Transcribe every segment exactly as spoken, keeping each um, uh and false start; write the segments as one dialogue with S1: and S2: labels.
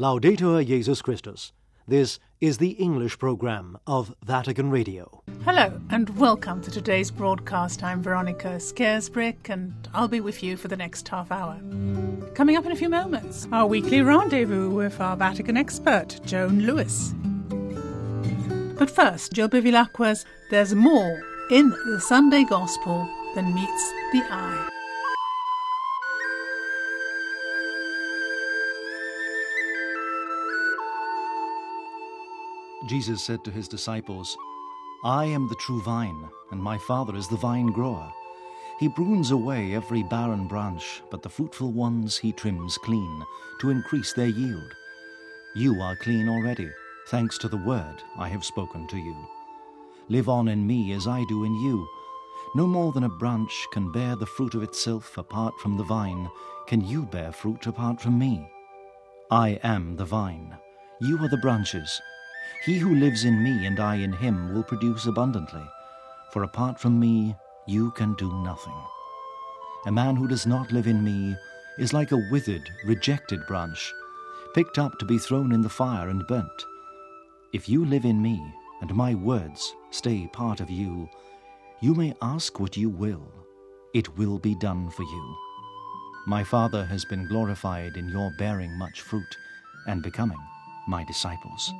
S1: Laudetur Jesus Christus. This is the English programme of Vatican Radio.
S2: Hello and welcome to today's broadcast. I'm Veronica Scaresbrick and I'll be with you for the next half hour. Coming up in a few moments, our weekly rendezvous with our Vatican expert, Joan Lewis. But first, Joe Bevilacqua's There's More in the Sunday Gospel Than Meets the Eye.
S3: Jesus said to his disciples, I am the true vine, and my Father is the vine grower. He prunes away every barren branch, but the fruitful ones he trims clean, to increase their yield. You are clean already, thanks to the word I have spoken to you. Live on in me as I do in you. No more than a branch can bear the fruit of itself apart from the vine, can you bear fruit apart from me. I am the vine, you are the branches. He who lives in me and I in him will produce abundantly, for apart from me you can do nothing. A man who does not live in me is like a withered, rejected branch, picked up to be thrown in the fire and burnt. If you live in me, and my words stay part of you, you may ask what you will. It will be done for you. My Father has been glorified in your bearing much fruit and becoming my disciples.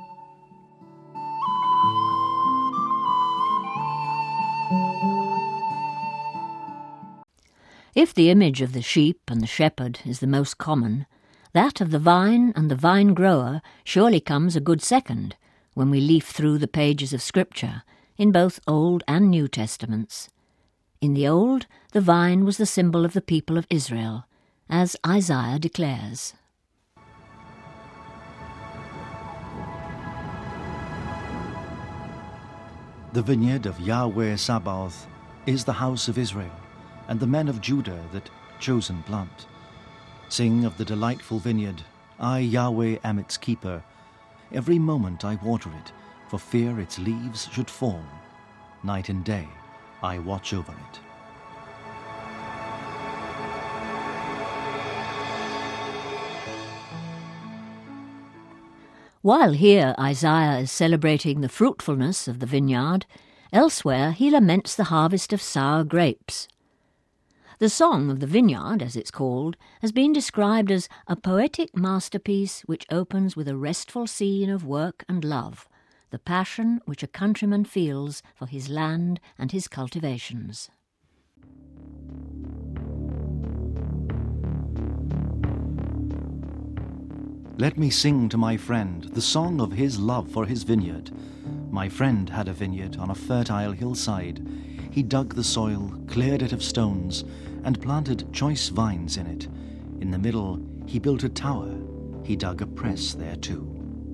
S4: If the image of the sheep and the shepherd is the most common, that of the vine and the vine-grower surely comes a good second when we leaf through the pages of Scripture in both Old and New Testaments. In the Old, the vine was the symbol of the people of Israel, as Isaiah declares.
S3: The vineyard of Yahweh Sabaoth is the house of Israel, and the men of Judah that chosen plant. Sing of the delightful vineyard, I Yahweh am its keeper. Every moment I water it, for fear its leaves should fall. Night and day I watch over it.
S4: While here Isaiah is celebrating the fruitfulness of the vineyard, elsewhere he laments the harvest of sour grapes. The Song of the Vineyard, as it's called, has been described as a poetic masterpiece which opens with a restful scene of work and love, the passion which a countryman feels for his land and his cultivations.
S3: Let me sing to my friend the song of his love for his vineyard. My friend had a vineyard on a fertile hillside. He dug the soil, cleared it of stones, and planted choice vines in it. In the middle he built a tower. He dug a press there too.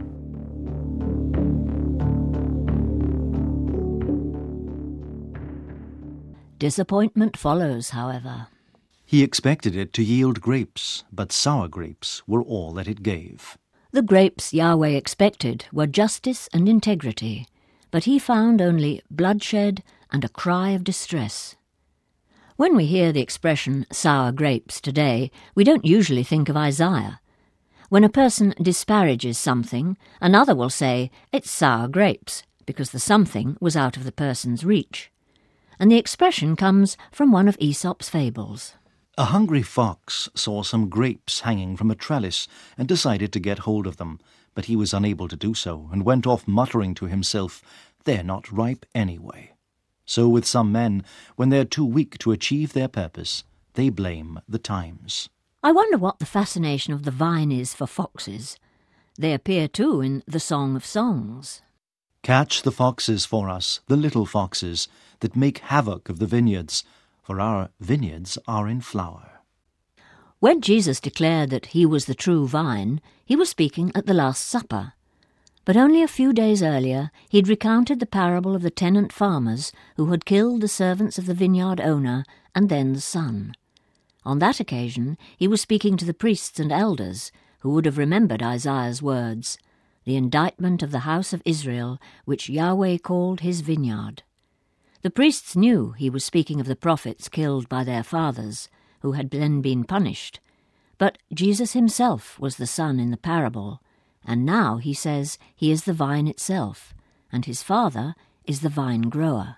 S4: Disappointment follows, however.
S3: He expected it to yield grapes, but sour grapes were all that it gave.
S4: The grapes Yahweh expected were justice and integrity, but he found only bloodshed and a cry of distress. When we hear the expression sour grapes today, we don't usually think of Isaiah. When a person disparages something, another will say, it's sour grapes, because the something was out of the person's reach. And the expression comes from one of Aesop's fables.
S3: A hungry fox saw some grapes hanging from a trellis and decided to get hold of them, but he was unable to do so and went off muttering to himself, they're not ripe anyway. So with some men, when they're too weak to achieve their purpose, they blame the times.
S4: I wonder what the fascination of the vine is for foxes. They appear too in the Song of Songs.
S3: Catch the foxes for us, the little foxes, that make havoc of the vineyards, for our vineyards are in flower.
S4: When Jesus declared that he was the true vine, he was speaking at the Last Supper. But only a few days earlier he'd recounted the parable of the tenant farmers who had killed the servants of the vineyard owner and then the son. On that occasion he was speaking to the priests and elders, who would have remembered Isaiah's words, the indictment of the house of Israel, which Yahweh called his vineyard. The priests knew he was speaking of the prophets killed by their fathers, who had then been punished. But Jesus himself was the son in the parable, and now he says he is the vine itself, and his Father is the vine grower.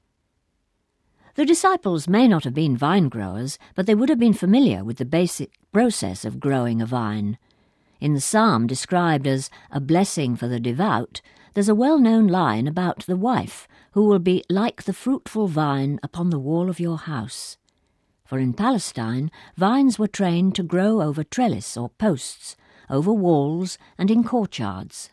S4: The disciples may not have been vine growers, but they would have been familiar with the basic process of growing a vine. In the psalm described as a blessing for the devout, there's a well-known line about the wife who will be like the fruitful vine upon the wall of your house. For in Palestine, vines were trained to grow over trellis or posts, over walls and in courtyards.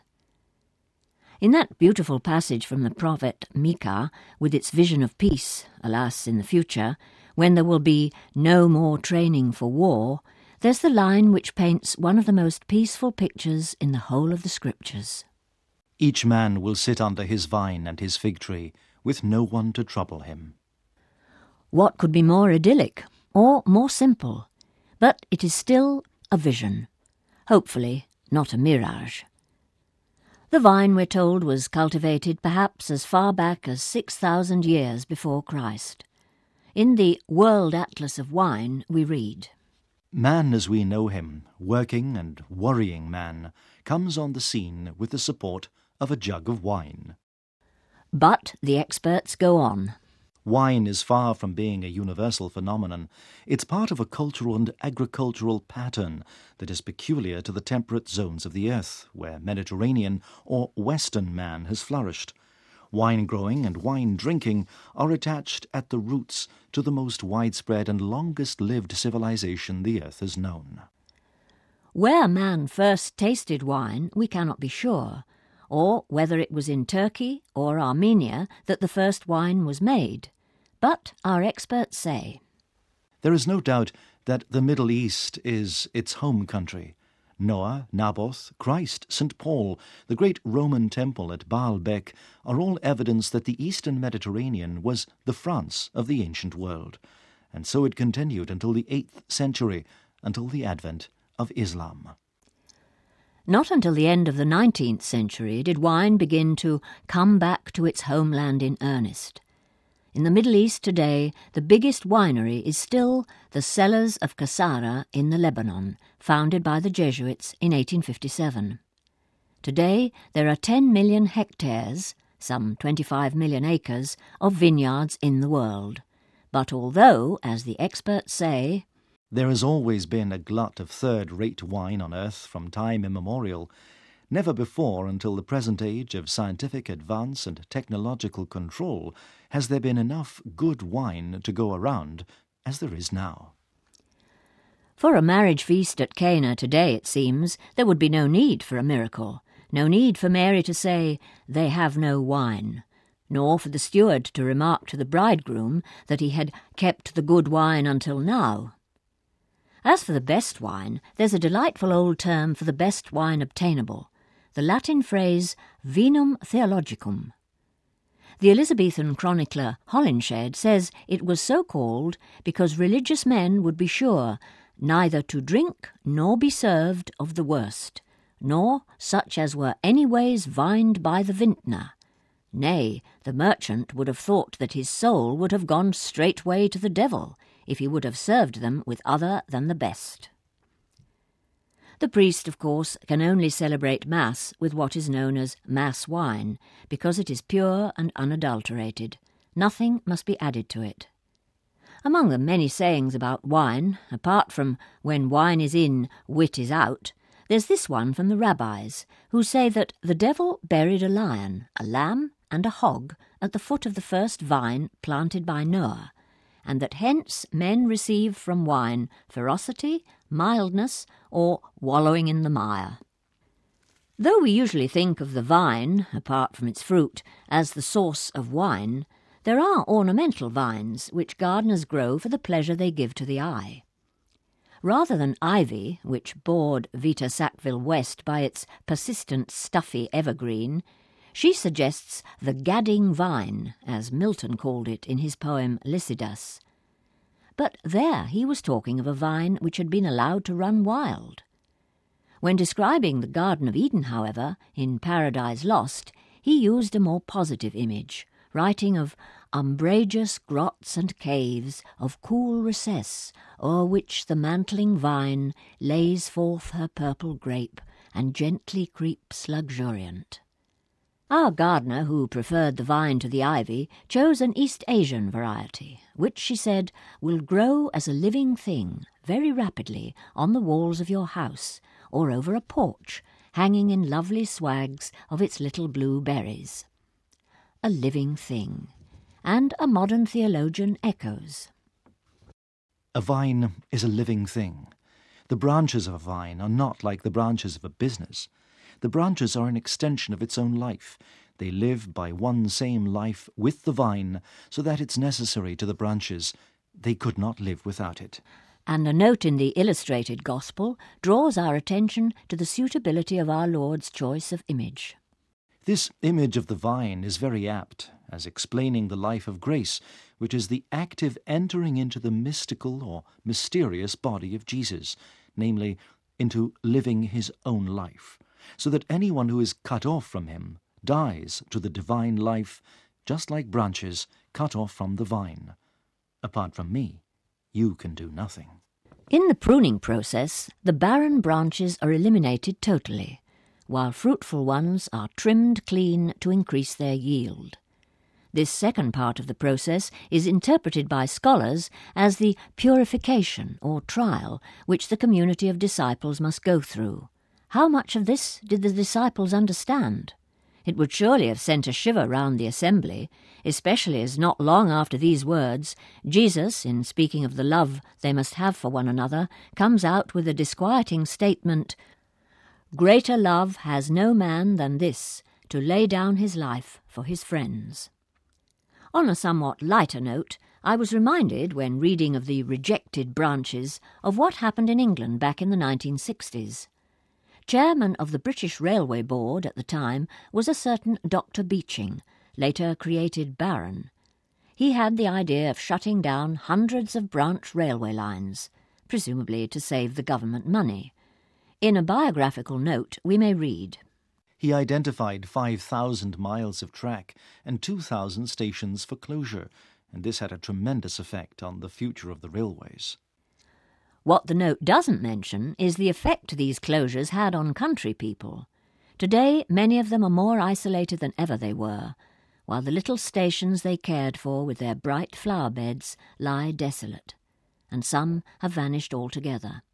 S4: In that beautiful passage from the prophet Micah, with its vision of peace, alas, in the future, when there will be no more training for war, there's the line which paints one of the most peaceful pictures in the whole of the Scriptures.
S3: Each man will sit under his vine and his fig tree, with no one to trouble him.
S4: What could be more idyllic, or more simple? But it is still a vision, hopefully not a mirage. The vine, we're told, was cultivated perhaps as far back as six thousand years before Christ. In the World Atlas of Wine we read,
S3: Man as we know him, working and worrying man, comes on the scene with the support of a jug of wine.
S4: But the experts go on.
S3: Wine is far from being a universal phenomenon. It's part of a cultural and agricultural pattern that is peculiar to the temperate zones of the earth, where Mediterranean or Western man has flourished. Wine growing and wine drinking are attached at the roots to the most widespread and longest-lived civilization the earth has known.
S4: Where man first tasted wine, we cannot be sure, or whether it was in Turkey or Armenia that the first wine was made. But our experts say,
S3: There is no doubt that the Middle East is its home country. Noah, Naboth, Christ, Saint Paul, the great Roman temple at Baalbek are all evidence that the eastern Mediterranean was the France of the ancient world, and so it continued until the eighth century, until the advent of Islam.
S4: Not until the end of the nineteenth century did wine begin to come back to its homeland in earnest. In the Middle East today, the biggest winery is still the Cellars of Kasara in the Lebanon, founded by the Jesuits in eighteen fifty-seven. Today, there are ten million hectares, some twenty-five million acres, of vineyards in the world. But although, as the experts say,
S3: there has always been a glut of third-rate wine on earth from time immemorial, never before until the present age of scientific advance and technological control has there been enough good wine to go around as there is now.
S4: For a marriage feast at Cana today, it seems, there would be no need for a miracle, no need for Mary to say, "They have no wine," nor for the steward to remark to the bridegroom that he had kept the good wine until now. As for the best wine, there's a delightful old term for the best wine obtainable, the Latin phrase vinum theologicum. The Elizabethan chronicler Holinshed says it was so called because religious men would be sure neither to drink nor be served of the worst, nor such as were anyways vined by the vintner. Nay, the merchant would have thought that his soul would have gone straightway to the devil if he would have served them with other than the best. The priest, of course, can only celebrate Mass with what is known as Mass wine, because it is pure and unadulterated. Nothing must be added to it. Among the many sayings about wine, apart from "when wine is in, wit is out," there's this one from the rabbis, who say that the devil buried a lion, a lamb, and a hog at the foot of the first vine planted by Noah, and that hence men receive from wine ferocity, mildness, or wallowing in the mire. Though we usually think of the vine, apart from its fruit, as the source of wine, there are ornamental vines which gardeners grow for the pleasure they give to the eye. Rather than ivy, which bored Vita Sackville West by its persistent stuffy evergreen, she suggests the gadding vine, as Milton called it in his poem Lycidas. But there he was talking of a vine which had been allowed to run wild. When describing the Garden of Eden, however, in Paradise Lost, he used a more positive image, writing of umbrageous grots and caves of cool recess, o'er which the mantling vine lays forth her purple grape, and gently creeps luxuriant. Our gardener, who preferred the vine to the ivy, chose an East Asian variety, which, she said, will grow as a living thing very rapidly on the walls of your house or over a porch, hanging in lovely swags of its little blue berries. A living thing, and a modern theologian echoes.
S3: A vine is a living thing. The branches of a vine are not like the branches of a business. The branches are an extension of its own life. They live by one same life with the vine, so that it's necessary to the branches. They could not live without it.
S4: And a note in the illustrated gospel draws our attention to the suitability of our Lord's choice of image.
S3: This image of the vine is very apt, as explaining the life of grace, which is the active entering into the mystical or mysterious body of Jesus, namely, into living his own life, so that anyone who is cut off from him dies to the divine life, just like branches cut off from the vine. Apart from me, you can do nothing.
S4: In the pruning process, the barren branches are eliminated totally, while fruitful ones are trimmed clean to increase their yield. This second part of the process is interpreted by scholars as the purification or trial which the community of disciples must go through. How much of this did the disciples understand? It would surely have sent a shiver round the assembly, especially as not long after these words, Jesus, in speaking of the love they must have for one another, comes out with a disquieting statement, "Greater love has no man than this, to lay down his life for his friends." On a somewhat lighter note, I was reminded, when reading of the rejected branches, of what happened in England back in the nineteen sixties. Chairman of the British Railway Board at the time was a certain Doctor Beeching, later created Baron. He had the idea of shutting down hundreds of branch railway lines, presumably to save the government money. In a biographical note we may read,
S3: He identified five thousand miles of track and two thousand stations for closure, and this had a tremendous effect on the future of the railways.
S4: What the note doesn't mention is the effect these closures had on country people. Today, many of them are more isolated than ever they were, while the little stations they cared for with their bright flower beds lie desolate, and some have vanished altogether.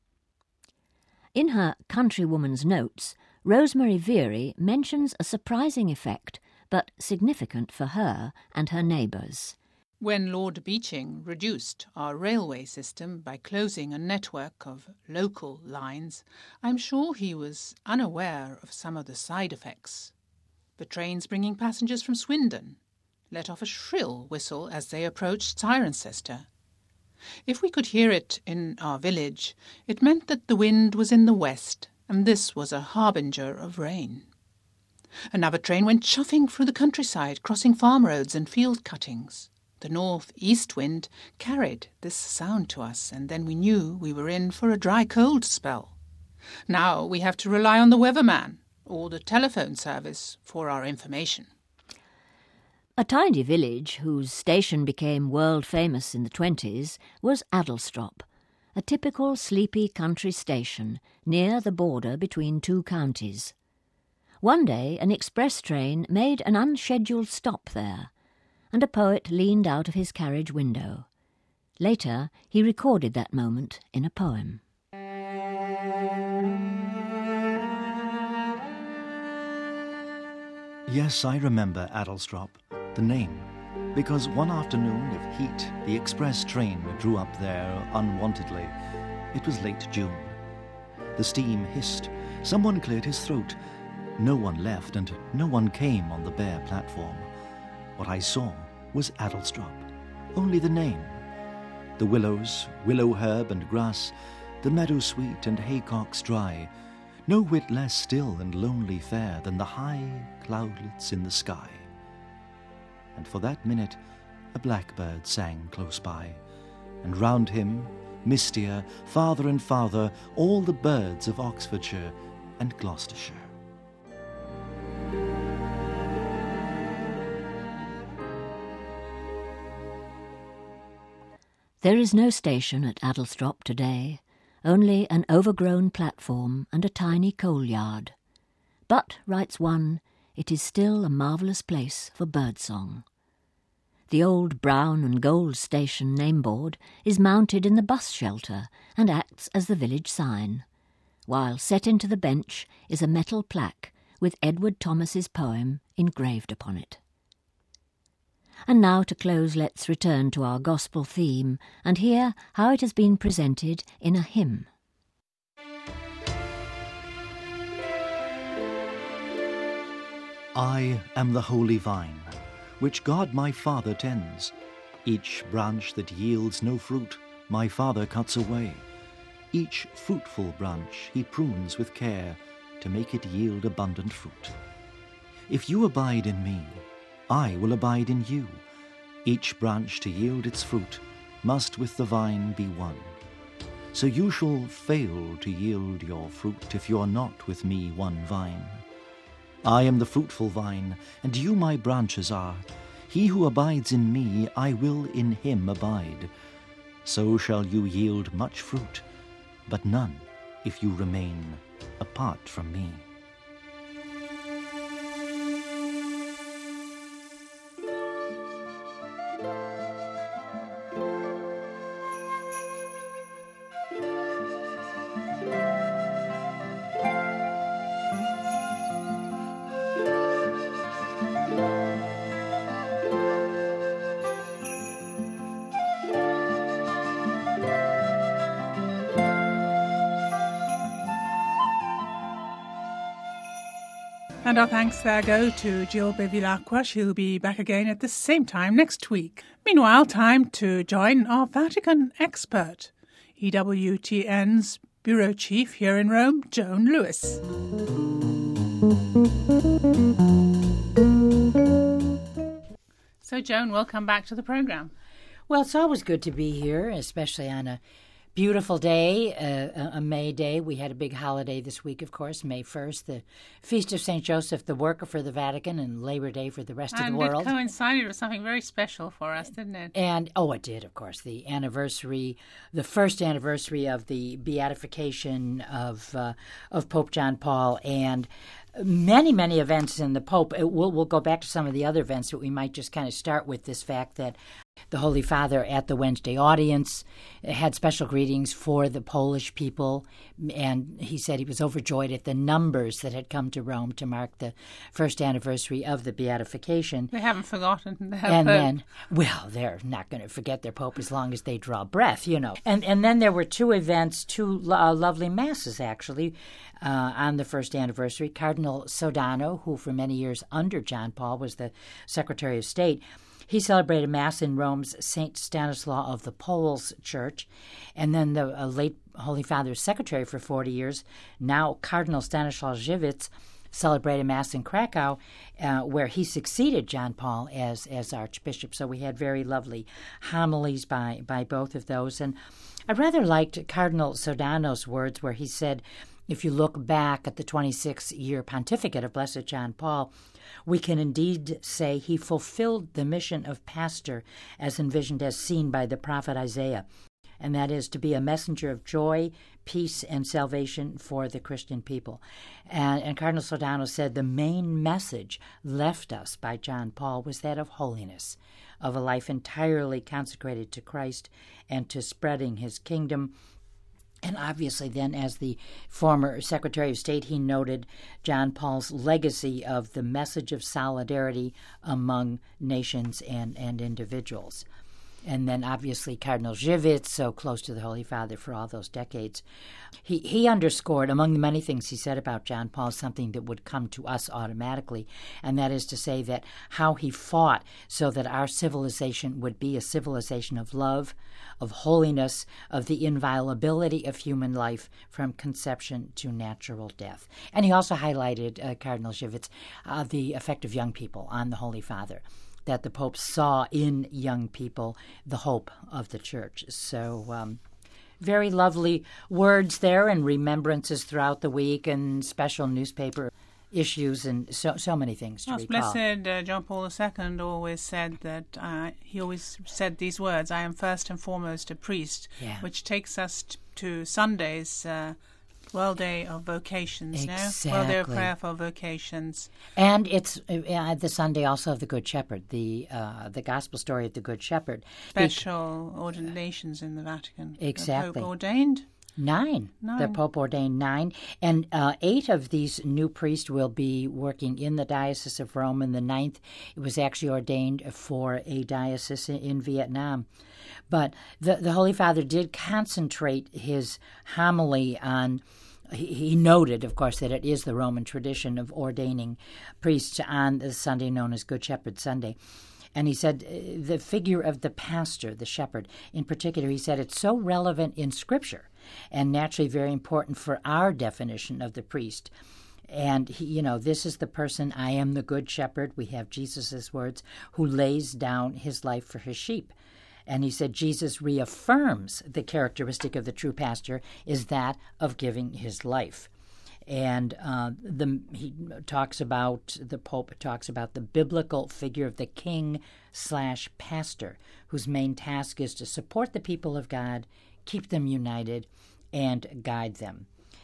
S4: In her Countrywoman's Notes, Rosemary Veary mentions a surprising effect, but significant for her and her neighbours.
S2: When Lord Beeching reduced our railway system by closing a network of local lines, I'm sure he was unaware of some of the side effects. The trains bringing passengers from Swindon let off a shrill whistle as they approached Cirencester. If we could hear it in our village, it meant that the wind was in the west, and this was a harbinger of rain. Another train went chuffing through the countryside, crossing farm roads and field cuttings. The north-east wind carried this sound to us, and then we knew we were in for a dry cold spell. Now we have to rely on the weatherman or the telephone service for our information.
S4: A tiny village whose station became world-famous in the twenties was Addlestrop, a typical sleepy country station near the border between two counties. One day an express train made an unscheduled stop there, and a poet leaned out of his carriage window. Later, he recorded that moment in a poem.
S3: Yes, I remember Addlestrop, the name, because one afternoon of heat the express train drew up there unwontedly. It was late June. The steam hissed. Someone cleared his throat. No one left, and no one came on the bare platform. What I saw was Addlestrop, only the name. The willows, willow herb and grass, the meadow sweet and haycocks dry, no whit less still and lonely fair than the high cloudlets in the sky. And for that minute a blackbird sang close by, and round him, mistier, farther and farther, all the birds of Oxfordshire and Gloucestershire.
S4: There is no station at Addlestrop today, only an overgrown platform and a tiny coal yard. But, writes one, it is still a marvellous place for birdsong. The old brown and gold station nameboard is mounted in the bus shelter and acts as the village sign, while set into the bench is a metal plaque with Edward Thomas's poem engraved upon it. And now to close, let's return to our gospel theme and hear how it has been presented in a hymn.
S3: I am the holy vine, which God my Father tends. Each branch that yields no fruit, my Father cuts away. Each fruitful branch he prunes with care, to make it yield abundant fruit. If you abide in me, I will abide in you. Each branch to yield its fruit must with the vine be one. So you shall fail to yield your fruit if you are not with me one vine. I am the fruitful vine, and you my branches are. He who abides in me, I will in him abide. So shall you yield much fruit, but none if you remain apart from me.
S2: And our thanks there go to Jill Bevilacqua. She'll be back again at the same time next week. Meanwhile, time to join our Vatican expert, E W T N's Bureau Chief here in Rome, Joan Lewis. So, Joan, welcome back to the programme.
S5: Well, it's always good to be here, especially on a beautiful day, uh, a May day. We had a big holiday this week, of course, May first, the Feast of Saint Joseph the Worker for the Vatican, and Labor Day for the rest
S2: and
S5: of the world.
S2: And it coincided with something very special for us, didn't it?
S5: And, oh, it did, of course, the anniversary, the first anniversary of the beatification of uh, of Pope John Paul, and many, many events in the Pope. It, we'll, we'll go back to some of the other events, but we might just kind of start with this fact that the Holy Father at the Wednesday audience had special greetings for the Polish people, and he said he was overjoyed at the numbers that had come to Rome to mark the first anniversary of the beatification.
S2: They haven't forgotten their
S5: and
S2: Pope.
S5: Then, well, they're not going to forget their Pope as long as they draw breath, you know. And and then there were two events, two uh, lovely masses, actually, uh, on the first anniversary. Cardinal Sodano, who for many years under John Paul was the Secretary of State, he celebrated Mass in Rome's Saint Stanislaw of the Poles Church. And then the uh, late Holy Father's secretary for forty years, now Cardinal Stanislaw Żywiec, celebrated Mass in Krakow, uh, where he succeeded John Paul as as Archbishop. So we had very lovely homilies by, by both of those. And I rather liked Cardinal Sodano's words where he said, if you look back at the twenty-six-year pontificate of Blessed John Paul, we can indeed say he fulfilled the mission of pastor as envisioned, as seen by the prophet Isaiah, and that is to be a messenger of joy, peace, and salvation for the Christian people. And, and Cardinal Sodano said the main message left us by John Paul was that of holiness, of a life entirely consecrated to Christ and to spreading his kingdom. And obviously then, as the former Secretary of State, he noted John Paul's legacy of the message of solidarity among nations and, and individuals. And then obviously Cardinal Żywiec, so close to the Holy Father for all those decades, he, he underscored, among the many things he said about John Paul, something that would come to us automatically, and that is to say that how he fought so that our civilization would be a civilization of love, of holiness, of the inviolability of human life from conception to natural death. And he also highlighted, uh, Cardinal Żywiec, uh, the effect of young people on the Holy Father, that the Pope saw in young people the hope of the Church. So um, very lovely words there and remembrances throughout the week and special newspaper issues and so so many things to
S2: Yes,
S5: recall.
S2: Blessed uh, John Paul the Second always said that, uh, he always said these words, I am first and foremost a priest,
S5: Yeah.
S2: which takes us t- to Sunday's uh, World Day of Vocations
S5: Exactly.
S2: now. World Day of Prayer for Vocations.
S5: And it's uh, the Sunday also of the Good Shepherd, the uh, the gospel story of the Good Shepherd.
S2: Special Be- ordinations in the Vatican.
S5: Exactly.
S2: The Pope ordained.
S5: Nine.
S2: Nine.
S5: The Pope ordained nine. And uh, eight of these new priests will be working in the Diocese of Rome, and the ninth was actually ordained for a diocese in Vietnam. But the, the Holy Father did concentrate his homily on, he, he noted, of course, that it is the Roman tradition of ordaining priests on the Sunday known as Good Shepherd Sunday. And he said uh, the figure of the pastor, the shepherd, in particular, he said it's so relevant in Scripture and naturally very important for our definition of the priest. And, he, you know, this is the person, I am the good shepherd, we have Jesus' words, who lays down his life for his sheep. And he said Jesus reaffirms the characteristic of the true pastor is that of giving his life. And uh, the, he talks about, the Pope talks about the biblical figure of the king slash pastor, whose main task is to support the people of God, keep them united, and guide them.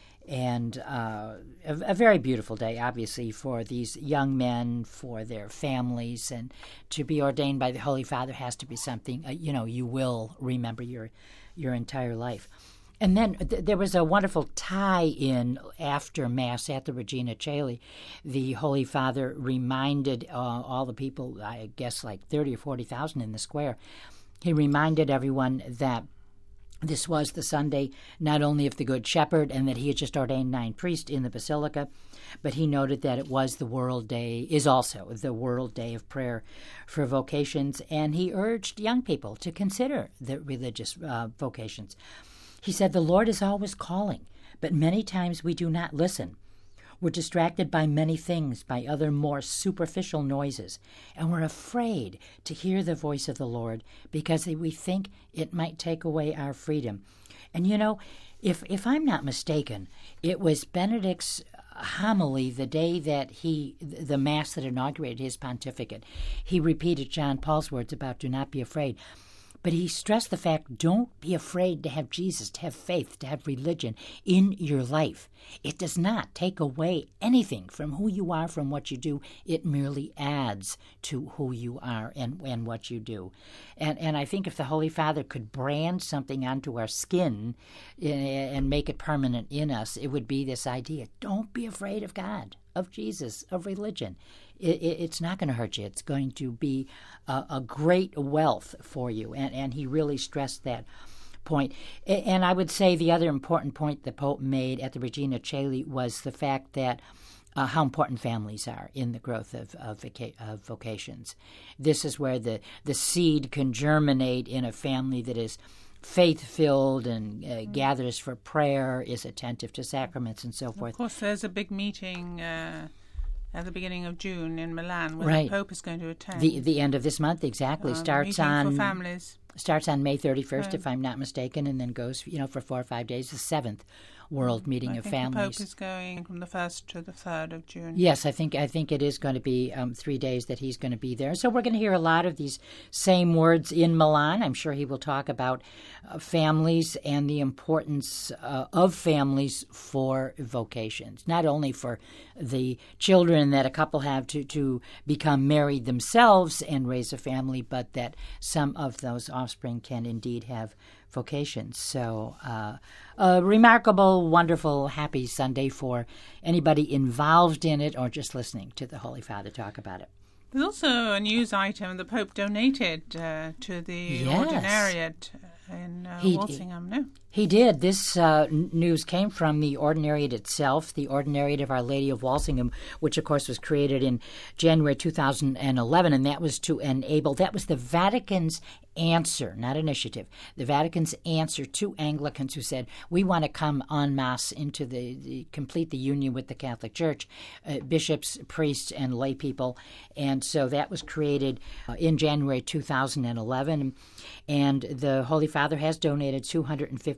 S5: And uh, a, a very beautiful day, obviously, for these young men, for their families, and to be ordained by the Holy Father has to be something, uh, you know, you will remember your your entire life. And then th- there was a wonderful tie-in after Mass at the Regina Coeli. The Holy Father reminded uh, all the people, I guess like thirty or forty thousand in the square, he reminded everyone that this was the Sunday not only of the Good Shepherd and that he had just ordained nine priests in the Basilica, but he noted that it was the World Day, is also the World Day of Prayer for Vocations, and he urged young people to consider the religious uh, vocations. He said, the Lord is always calling, but many times we do not listen. We're distracted by many things, by other more superficial noises, and we're afraid to hear the voice of the Lord because we think it might take away our freedom. And you know, if if I'm not mistaken, it was Benedict's homily the day that he, the Mass that inaugurated his pontificate, he repeated John Paul's words about do not be afraid. But he stressed the fact, don't be afraid to have Jesus, to have faith, to have religion in your life. It does not take away anything from who you are, from what you do. It merely adds to who you are and, and what you do. And and I think if the Holy Father could brand something onto our skin and make it permanent in us, it would be this idea, don't be afraid of God, of Jesus, of religion. It, it, it's not going to hurt you. It's going to be a, a great wealth for you. And, and he really stressed that point. And I would say the other important point the Pope made at the Regina Coeli was the fact that uh, how important families are in the growth of, of, voca- of vocations. This is where the, the seed can germinate in a family that is faith-filled and uh, mm. gathers for prayer, is attentive to sacraments and so forth.
S2: Of course, there's a big meeting uh, at the beginning of June in Milan where
S5: right.
S2: the Pope is going to attend.
S5: The the end of this month, exactly.
S2: Uh,
S5: starts
S2: meeting
S5: on
S2: for families.
S5: Starts on May thirty-first,
S2: right.
S5: if I'm not mistaken, and then goes, you know, for four or five days. The seventh World Meeting
S2: I
S5: of
S2: think
S5: Families.
S2: The Pope is going from the first to the third of June.
S5: Yes, I think I think it is going to be um, three days that he's going to be there. So we're going to hear a lot of these same words in Milan. I'm sure he will talk about uh, families and the importance uh, of families for vocations, not only for the children that a couple have to, to become married themselves and raise a family, but that some of those offspring can indeed have vocations. So uh, a remarkable, wonderful, happy Sunday for anybody involved in it or just listening to the Holy Father talk about it.
S2: There's also a news item the Pope donated uh, to the
S5: yes.
S2: Ordinariate in uh,
S5: he,
S2: Walsingham, no?
S5: He did. This uh, news came from the Ordinariate itself, the Ordinariate of Our Lady of Walsingham, which, of course, was created in January two thousand eleven, and that was to enable, that was the Vatican's answer, not initiative, the Vatican's answer to Anglicans who said, we want to come en masse into the, the complete the union with the Catholic Church, uh, bishops, priests, and lay people. And so that was created uh, in January two thousand eleven, and the Holy Father has donated two hundred fifty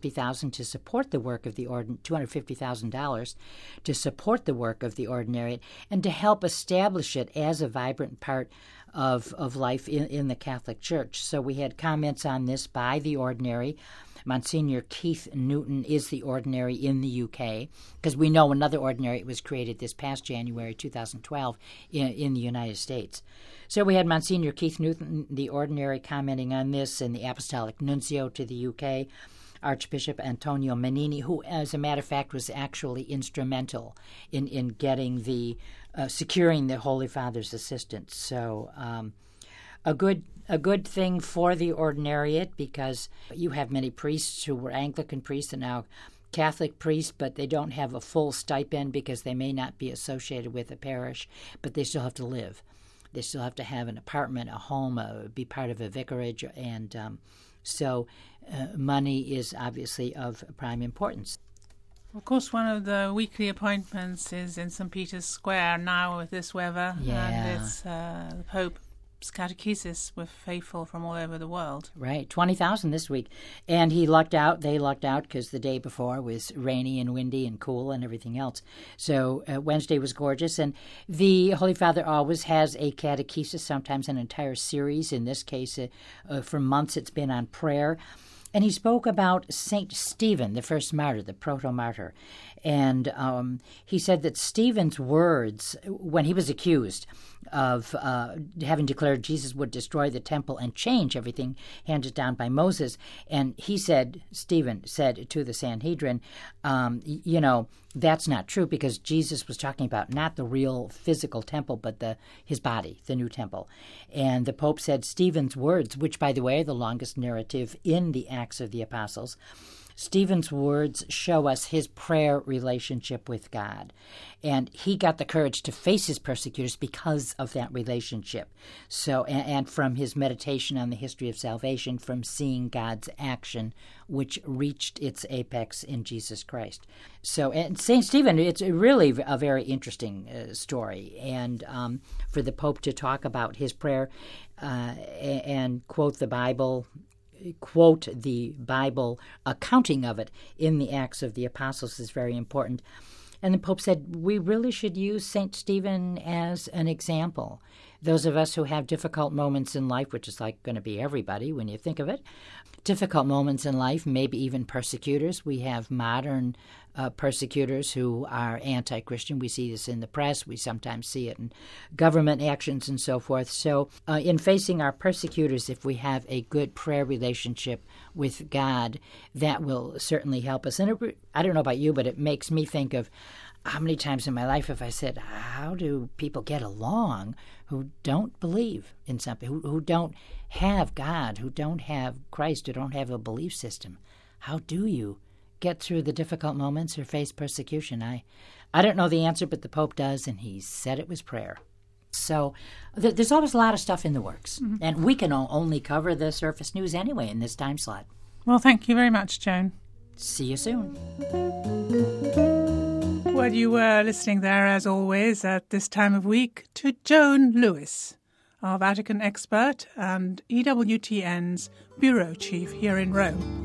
S5: fifty thousand dollars to support the work of the ordin- two hundred fifty thousand dollars to support the work of the Ordinariate and to help establish it as a vibrant part of, of life in, in the Catholic Church. So we had comments on this by the Ordinary. Monsignor Keith Newton is the Ordinary in the U K, because we know another Ordinary was created this past January two thousand twelve in, in the United States. So we had Monsignor Keith Newton, the Ordinary, commenting on this, and the Apostolic Nuncio to the U K, Archbishop Antonio Menini, who, as a matter of fact, was actually instrumental in, in getting the, uh, securing the Holy Father's assistance. So um, a good a good thing for the Ordinariate, because you have many priests who were Anglican priests and now Catholic priests, but they don't have a full stipend because they may not be associated with a parish, but they still have to live. They still have to have an apartment, a home, uh, be part of a vicarage, and um, so uh, money is obviously of prime importance.
S2: Of course, one of the weekly appointments is in Saint Peter's Square now with this weather,
S5: Yeah.
S2: and it's uh, the Pope's catechesis with faithful from all over the world.
S5: Right, twenty thousand this week. And he lucked out, they lucked out, because the day before was rainy and windy and cool and everything else. So uh, Wednesday was gorgeous. And the Holy Father always has a catechesis, sometimes an entire series. In this case, uh, uh, for months it's been on prayer. And he spoke about Saint Stephen, the first martyr, the proto-martyr. And um, he said that Stephen's words, when he was accused of uh, having declared Jesus would destroy the temple and change everything handed down by Moses, and he said, Stephen said to the Sanhedrin, um, you know, that's not true, because Jesus was talking about not the real physical temple, but the his body, the new temple. And the Pope said Stephen's words, which, by the way, are the longest narrative in the Acts of the Apostles, Stephen's words show us his prayer relationship with God. And he got the courage to face his persecutors because of that relationship. So, and, and from his meditation on the history of salvation, from seeing God's action, which reached its apex in Jesus Christ. So, and Saint Stephen, it's really a very interesting uh, story. And um, for the Pope to talk about his prayer uh, and, and quote the Bible, quote the Bible accounting of it in the Acts of the Apostles is very important. And the Pope said we really should use Saint Stephen as an example. Those of us who have difficult moments in life, which is like going to be everybody when you think of it, difficult moments in life, maybe even persecutors. We have modern uh, persecutors who are anti-Christian. We see this in the press. We sometimes see it in government actions and so forth. So uh, in facing our persecutors, if we have a good prayer relationship with God, that will certainly help us. And it, I don't know about you, but it makes me think of how many times in my life have I said, how do people get along who don't believe in something, who, who don't have God, who don't have Christ, who don't have a belief system? How do you get through the difficult moments or face persecution? I, I don't know the answer, but the Pope does, and he said it was prayer. So th- there's always a lot of stuff in the works, mm-hmm. and we can o- only cover the surface news anyway in this time slot.
S2: Well, thank you very much, Joan.
S5: See you soon.
S2: Well, you were listening there, as always, at this time of week, to Joan Lewis, our Vatican expert and E W T N's bureau chief here in Rome.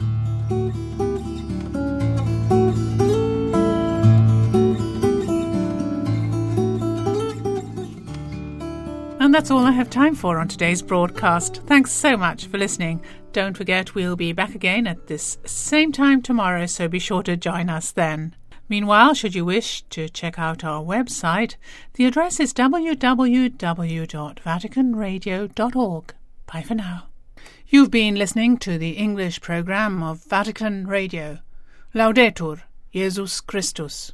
S2: And that's all I have time for on today's broadcast. Thanks so much for listening. Don't forget, we'll be back again at this same time tomorrow, so be sure to join us then. Meanwhile, should you wish to check out our website, the address is w w w dot vatican radio dot org. Bye for now. You've been listening to the English programme of Vatican Radio. Laudetur Jesus Christus.